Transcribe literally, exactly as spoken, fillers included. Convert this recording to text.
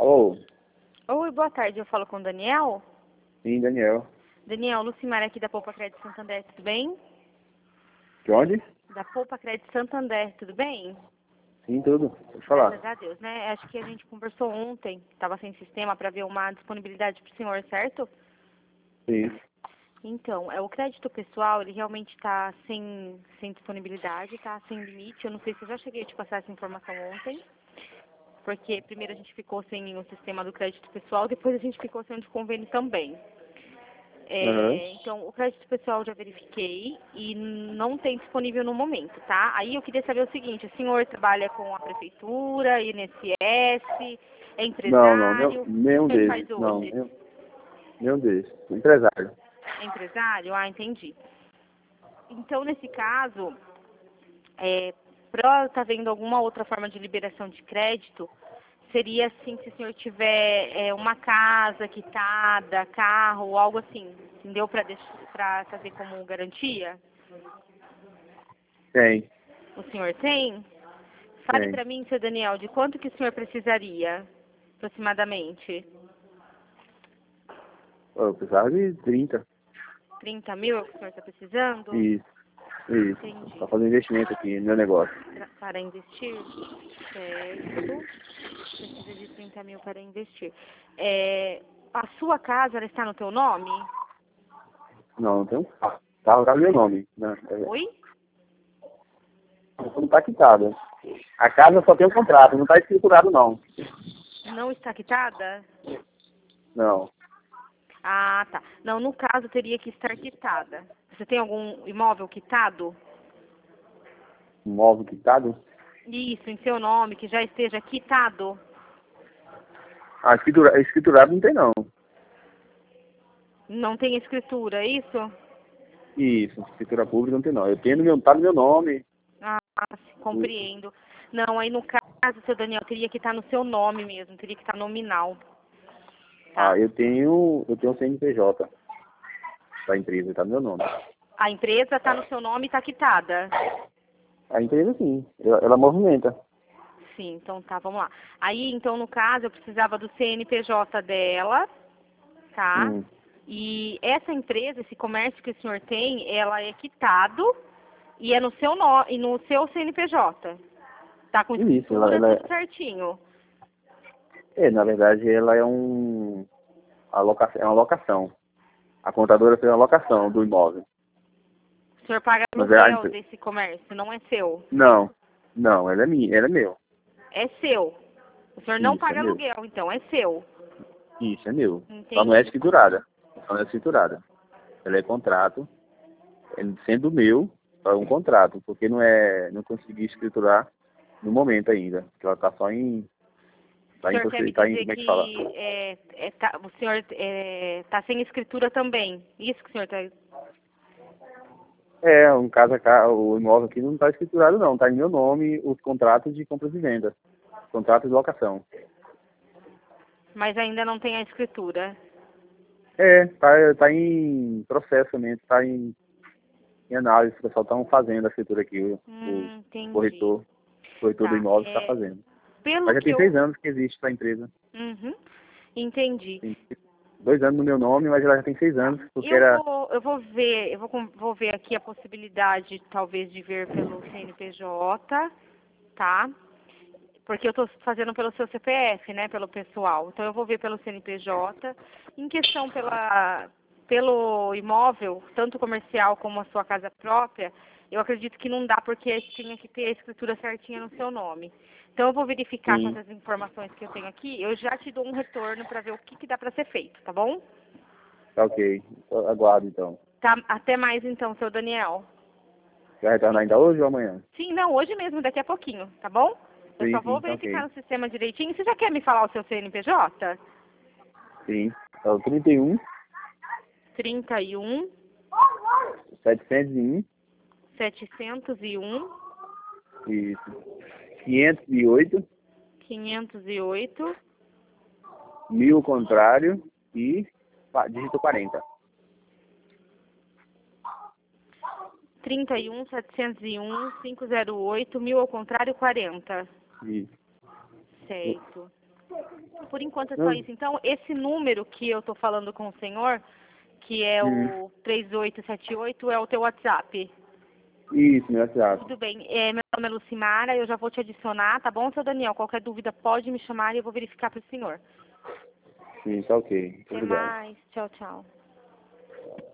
Alô? Oi, boa tarde. Eu falo com o Daniel. Sim, Daniel. Daniel, Lucimar aqui da Poupa Crédito Santander, tudo bem? De onde? Da Poupa Crédito Santander, tudo bem? Sim, tudo. Pode falar. Graças a Deus, né? Acho que a gente conversou ontem, estava sem sistema para ver uma disponibilidade para o senhor, certo? Sim. Então, é, o crédito pessoal, ele realmente está sem, sem disponibilidade, está sem limite. Eu não sei se eu já cheguei a te passar essa informação ontem, porque primeiro a gente ficou sem o sistema do crédito pessoal, depois a gente ficou sem o de convênio também. É, Uhum. Então, o crédito pessoal eu já verifiquei e não tem disponível no momento, tá? Aí eu queria saber o seguinte, o senhor trabalha com a prefeitura, I N S S, é Não, não, nenhum, empresário? O nenhum que o senhor faz desses. Não, hoje? nenhum, nenhum desses. Empresário. É empresário? Ah, entendi. Então, nesse caso, é, para estar vendo alguma outra forma de liberação de crédito, seria assim se o senhor tiver é, uma casa quitada, carro, algo assim, entendeu? Para para fazer como garantia? Tem, O senhor tem? Fale tem. para mim, seu Daniel, de quanto que o senhor precisaria, aproximadamente? Eu precisava de trinta. trinta mil é o que o senhor está precisando? Isso, isso. Entendi. Pra fazer investimento aqui no meu negócio. Pra- Para investir? Certo. Precisa de trinta mil para investir. É, a sua casa, ela está no teu nome? Não, não tem um carro. Carro tá no meu nome. Né? É, Oi? não tá quitado. A casa só tem um contrato, não tá escriturado não. Não está quitada? Não. Ah, tá. Não, no caso teria que estar quitada. Você tem algum imóvel quitado? Imóvel quitado? Isso, em seu nome, que já esteja quitado? Ah, escritura, escriturado não tem não. Não tem escritura, é isso? Isso, escritura pública não tem não. Eu tenho no meu, tá no meu nome. Ah, compreendo. Não, aí no caso, seu Daniel, teria que estar no seu nome mesmo, teria que estar nominal, Ah, tá? eu tenho, eu tenho um C N P J da empresa, tá no meu nome. A empresa está no seu nome e está quitada. A empresa sim, ela, ela movimenta. Sim, então tá, vamos lá. Aí, então, no caso, eu precisava do C N P J dela, tá? Hum. E essa empresa, esse comércio que o senhor tem, ela é quitado e é no seu, no, e no seu C N P J. Tá com Isso, ela, escritura, ela tudo é, certinho. é, na verdade, ela é um, a locação, é uma locação. A contadora fez uma locação do imóvel. O senhor paga Mas é a aluguel empre- desse comércio, não é seu. não, não, ela é minha, ela é meu. É seu. O senhor não Isso, é paga meu. aluguel, então, é seu. Isso, é meu. Só não é Entendi. escriturada. Só não é escriturada. Ela é contrato, é sendo meu, é um contrato, porque não é, não consegui escriturar no momento ainda. Porque ela tá só em, O tá em, senhor quer me proce- tá em, dizer como é que fala? que é, é, tá- o senhor está sem escritura também. Isso que o senhor está... É, um caso, a- o imóvel aqui não está escriturado não, está em meu nome os contratos de compra e venda, contratos de locação. Mas ainda não tem a escritura. É, tá, tá em processo mesmo, está em, em análise, o pessoal está fazendo a escritura aqui, o, o Hum, entendi. corretor, o corretor do Tá. imóvel está É, fazendo. pelo Mas já que tem seis eu... anos que existe essa empresa. Uhum, entendi. Tem dois anos no meu nome, mas ela já tem seis Tá. anos, porque Eu era... vou, eu vou ver, eu vou, com- vou ver aqui a possibilidade, talvez, de ver pelo C N P J, tá? Porque eu estou fazendo pelo seu C P F, né, pelo pessoal. Então eu vou ver pelo C N P J. Em questão pela, pelo imóvel, tanto comercial como a sua casa própria, eu acredito que não dá porque tinha que ter a escritura certinha no seu nome. Então eu vou verificar com Sim, essas informações que eu tenho aqui, eu já te dou um retorno para ver o que, que dá para ser feito, tá bom? tá ok. Aguardo então. Tá, até mais então, seu Daniel. Vai retornar ainda hoje ou amanhã? Sim, não, hoje mesmo, daqui a pouquinho, tá bom? Eu Sim, só vou sim, tá verificar ok. no sistema direitinho. Você já quer me falar o seu C N P J? Sim. É o trinta e um, trinta e um, setecentos e um, setecentos e um, isso. quinhentos e oito, quinhentos e oito, mil ao contrário e pa- dígito quarenta. trinta e um, setecentos e um, quinhentos e oito, mil ao contrário, quarenta. Isso. Certo. Por enquanto é só isso. Então, esse número que eu tô falando com o senhor, que é o três oito sete oito, é o teu WhatsApp? Isso, meu WhatsApp. Tudo bem. É, meu nome é Lucimara, eu já vou te adicionar, tá bom, seu Daniel? Qualquer dúvida pode me chamar e eu vou verificar pro senhor. Sim, tá ok. Muito Até obrigado. mais. Tchau, tchau.